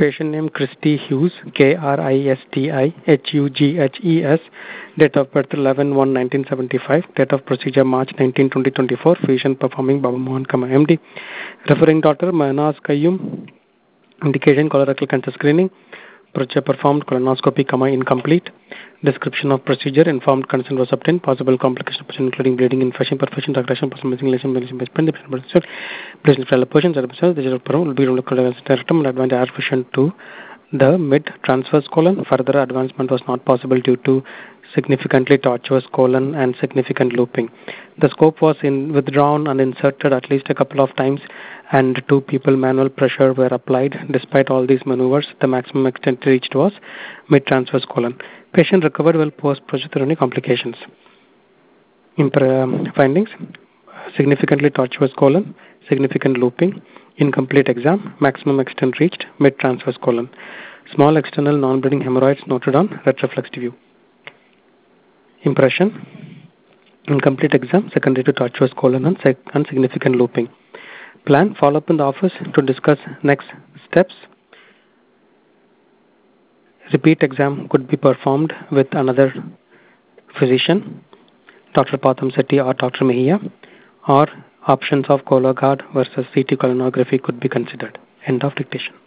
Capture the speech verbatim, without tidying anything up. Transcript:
Patient name Christy Hughes, K R I S T I H U G H E S. Date of birth eleven one nineteen seventy-five. Date of procedure March nineteenth twenty twenty-four. Physician performing Baba Mohan, M D. Referring doctor Manas Qayyum. Indication colorectal cancer screening. Procedure performed colonoscopy, incomplete. Description of procedure. Informed consent was obtained. Possible complications including bleeding, infection, perforation, regression, possible missing lesion, missing basement, patient failure, portions, and episodes. The will be rectum and advanced air fusion to the mid transverse colon. Further advancement was not possible due to significantly tortuous colon and significant looping. The scope was in withdrawn and inserted at least a couple of times, and two people manual pressure were applied. Despite all these maneuvers, the maximum extent reached was mid transverse colon. Patient recovered well post procedure. Only complications. Impre- findings: significantly tortuous colon, significant looping, incomplete exam, maximum extent reached, mid transverse colon. Small external non-bleeding hemorrhoids noted on retroflexed view. Impression: incomplete exam secondary to tortuous colon and, sec- and significant looping. Plan: follow up in the office to discuss next steps. Repeat exam could be performed with another physician, Doctor Patham Sethi or Doctor Mehia, or options of Cologuard versus C T colonography could be considered. End of dictation.